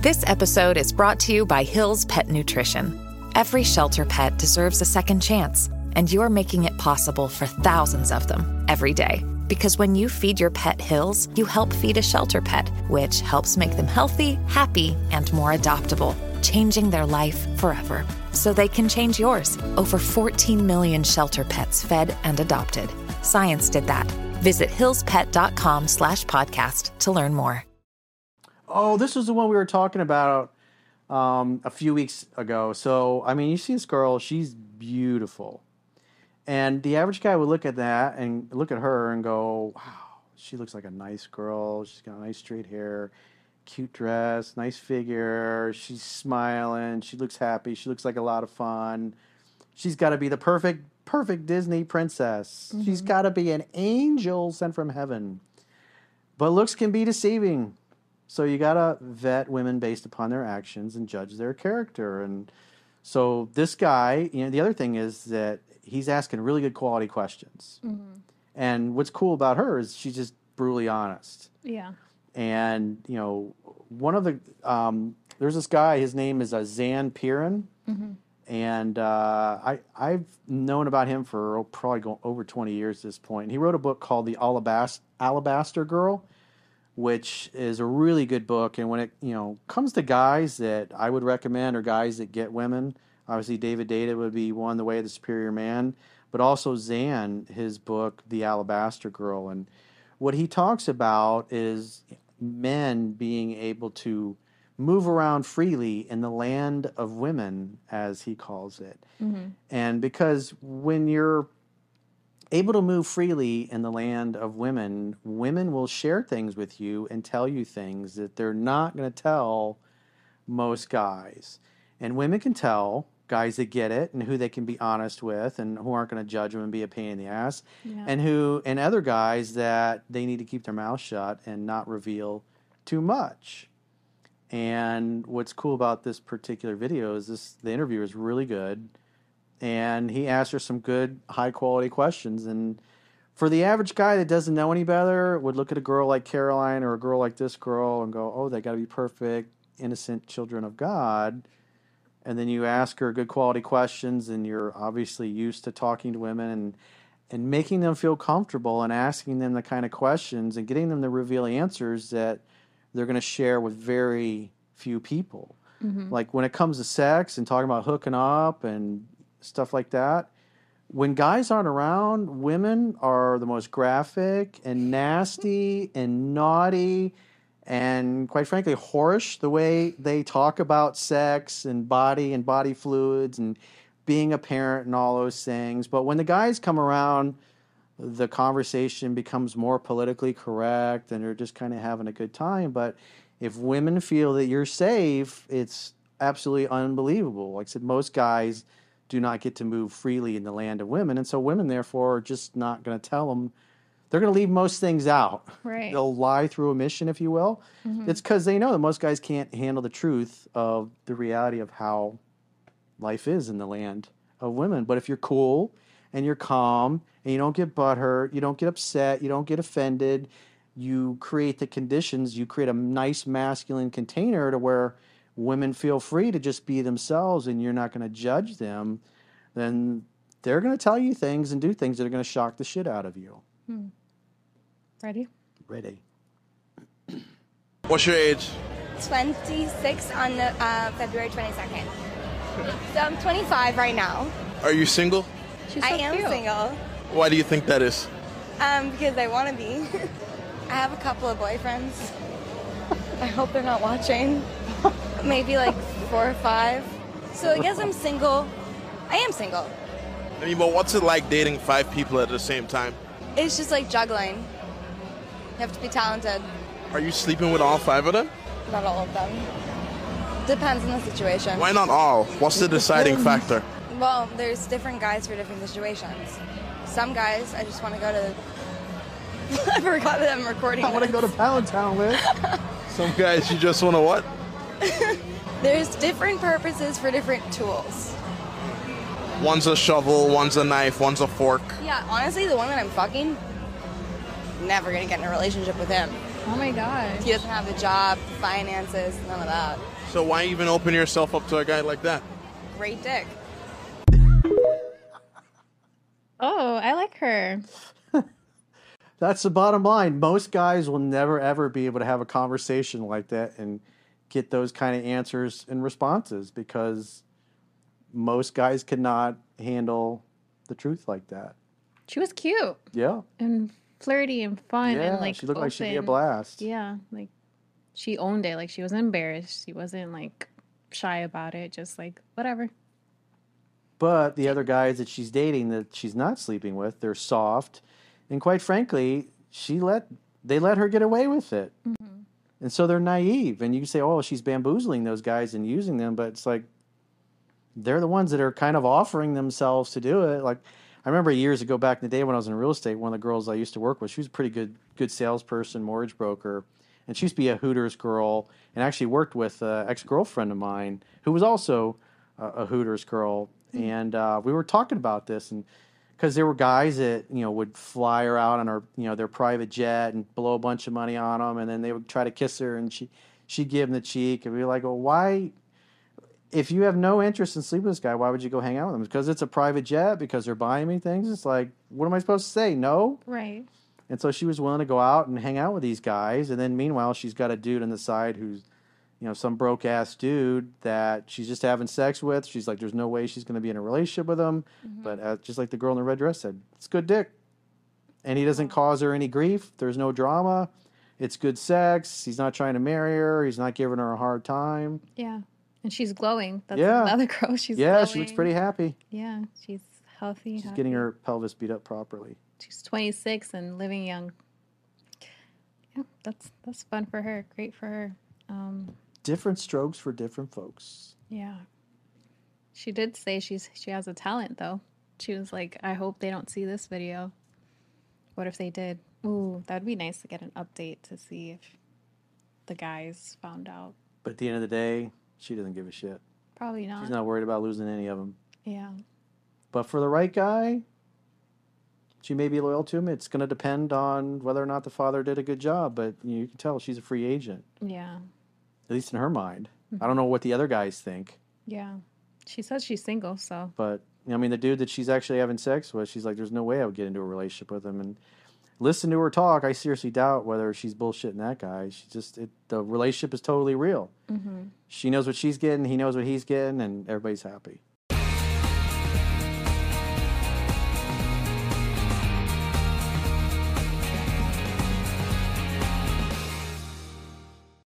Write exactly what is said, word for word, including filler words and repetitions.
This episode is brought to you by Hill's Pet Nutrition. Every shelter pet deserves a second chance, and you're making it possible for thousands of them every day. Because when you feed your pet Hill's, you help feed a shelter pet, which helps make them healthy, happy, and more adoptable, changing their life forever. So they can change yours. Over fourteen million shelter pets fed and adopted. Science did that. Visit hillspet.com slash podcast to learn more. Oh, this was the one we were talking about um, a few weeks ago. So, I mean, you see this girl, she's beautiful. And the average guy would look at that and look at her and go, wow, she looks like a nice girl. She's got nice straight hair, cute dress, nice figure. She's smiling. She looks happy. She looks like a lot of fun. She's got to be the perfect, perfect Disney princess. Mm-hmm. She's got to be an angel sent from heaven. But looks can be deceiving. So you got to vet women based upon their actions and judge their character. And so this guy, you know, the other thing is that he's asking really good quality questions. Mm-hmm. And what's cool about her is she's just brutally honest. Yeah. And, you know, one of the, um, there's this guy, his name is uh, Zan Piran. Mm-hmm. And uh, I, I've known about him for oh, probably going over twenty years at this point. He wrote a book called The Alabast- Alabaster Girl, which is a really good book. And when it, you know, comes to guys that I would recommend or guys that get women, obviously David Deida would be one, The Way of the Superior Man, but also Zan, his book, The Alabaster Girl. And what he talks about is men being able to move around freely in the land of women, as he calls it. Mm-hmm. And because when you're able to move freely in the land of women, women will share things with you and tell you things that they're not going to tell most guys. And women can tell guys that get it and who they can be honest with and who aren't going to judge them and be a pain in the ass. Yeah. And who, and other guys that they need to keep their mouth shut and not reveal too much. And what's cool about this particular video is this, the interview is really good. And he asked her some good, high-quality questions. And for the average guy that doesn't know any better, would look at a girl like Caroline or a girl like this girl and go, oh, they got to be perfect, innocent children of God. And then you ask her good quality questions, and you're obviously used to talking to women and, and making them feel comfortable and asking them the kind of questions and getting them to reveal answers that they're going to share with very few people. Mm-hmm. Like when it comes to sex and talking about hooking up and stuff like that, when guys aren't around, women are the most graphic and nasty and naughty and, quite frankly, whorish the way they talk about sex and body and body fluids and being a parent and all those things. But when the guys come around, the conversation becomes more politically correct and they're just kind of having a good time. But if women feel that you're safe, it's absolutely unbelievable. Like I said, most guys do not get to move freely in the land of women. And so women, therefore, are just not going to tell them. They're going to leave most things out. Right. They'll lie through omission, if you will. Mm-hmm. It's because they know that most guys can't handle the truth of the reality of how life is in the land of women. But if you're cool and you're calm and you don't get butthurt, you don't get upset, you don't get offended, you create the conditions, you create a nice masculine container to where women feel free to just be themselves and you're not going to judge them, then they're going to tell you things and do things that are going to shock the shit out of you. Hmm. Ready? Ready. What's your age? twenty-six on the, uh, February twenty-second. So I'm twenty-five right now. Are you single? She's so I am cute. single. Why do you think that is? Um, because I want to be. I have a couple of boyfriends. I hope they're not watching. Maybe like four or five. So I guess I'm single. I am single. I mean, but what's it like dating five people at the same time? It's just like juggling. You have to be talented. Are you sleeping with all five of them? Not all of them. Depends on the situation. Why not all? What's the deciding factor? Well, there's different guys for different situations. Some guys, I just want to go to... I forgot that I'm recording I want to go to Palentown with. Some guys, you just want to what? There's different purposes for different tools. One's a shovel, one's a knife, one's a fork. Yeah, honestly, the one that I'm fucking, never gonna get in a relationship with him. Oh my god. He doesn't have the job, the finances, none of that. So why even open yourself up to a guy like that? Great dick. Oh, I like her. That's the bottom line. Most guys will never ever be able to have a conversation like that and get those kind of answers and responses because most guys cannot handle the truth like that. She was cute Yeah. and flirty and fun Yeah, and like she looked like she'd be a open. blast. Yeah, like she owned it. Like she wasn't embarrassed. She wasn't like shy about it. Just like whatever. But the other guys that she's dating that she's not sleeping with, they're soft. And quite frankly, she let they let her get away with it. Mm-hmm. And so they're naive. And you can say, oh, she's bamboozling those guys and using them. But it's like, they're the ones that are kind of offering themselves to do it. Like, I remember years ago back in the day when I was in real estate, one of the girls I used to work with, she was a pretty good good salesperson, mortgage broker. And she used to be a Hooters girl and actually worked with an ex-girlfriend of mine who was also a, a Hooters girl. Mm-hmm. And uh, we were talking about this. And because there were guys that, you know, would fly her out on her, you know, their private jet and blow a bunch of money on them. And then they would try to kiss her and she, she'd give them the cheek. And we'd be like, well, why... If you have no interest in sleeping with this guy, why would you go hang out with him? Because it's a private jet, because they're buying me things. It's like, what am I supposed to say? No? Right. And so she was willing to go out and hang out with these guys. And then meanwhile, she's got a dude on the side who's, you know, some broke ass dude that she's just having sex with. She's like, there's no way she's going to be in a relationship with him. Mm-hmm. But uh, just like the girl in the red dress said, it's good dick. And he doesn't cause her any grief. There's no drama. It's good sex. He's not trying to marry her. He's not giving her a hard time. Yeah. And she's glowing. That's Yeah. another girl. She's yeah, glowing. she looks pretty happy. Yeah, she's healthy. She's happy. getting her pelvis beat up properly. She's twenty-six and living young. Yeah, that's that's fun for her. Great for her. Um, Different strokes for different folks. yeah. She did say she's she has a talent though. She was like, I hope they don't see this video. What if they did? Ooh, that'd be nice to get an update to see if the guys found out. But at the end of the day, she doesn't give a shit. Probably not. She's not worried about losing any of them. Yeah. But for the right guy, she may be loyal to him. It's going to depend on whether or not the father did a good job. But you can tell she's a free agent, Yeah. at least in her mind. Mm-hmm. I don't know what the other guys think. Yeah. She says she's single, so. But, I mean, the dude that she's actually having sex with, she's like, there's no way I would get into a relationship with him. And listen to her talk. I seriously doubt whether she's bullshitting that guy. She just, it, the relationship is totally real. Mm-hmm. She knows what she's getting. He knows what he's getting, and everybody's happy.